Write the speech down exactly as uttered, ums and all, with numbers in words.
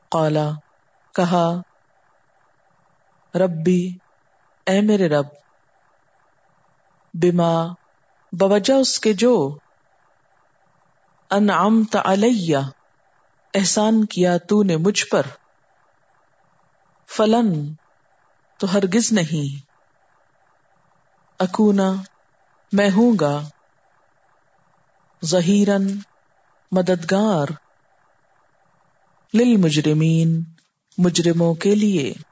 क़ाला कहा, रब्बी ए मेरे रब, बिमा बवजह उसके जो, अनअमत अलैया एहसान किया तूने मुझ पर, फलन तो हरगिज नहीं, अकूना मैं हूँगा, ज़हीरन मददगार, लिल मुजरिमीन मुजरिमों के लिए।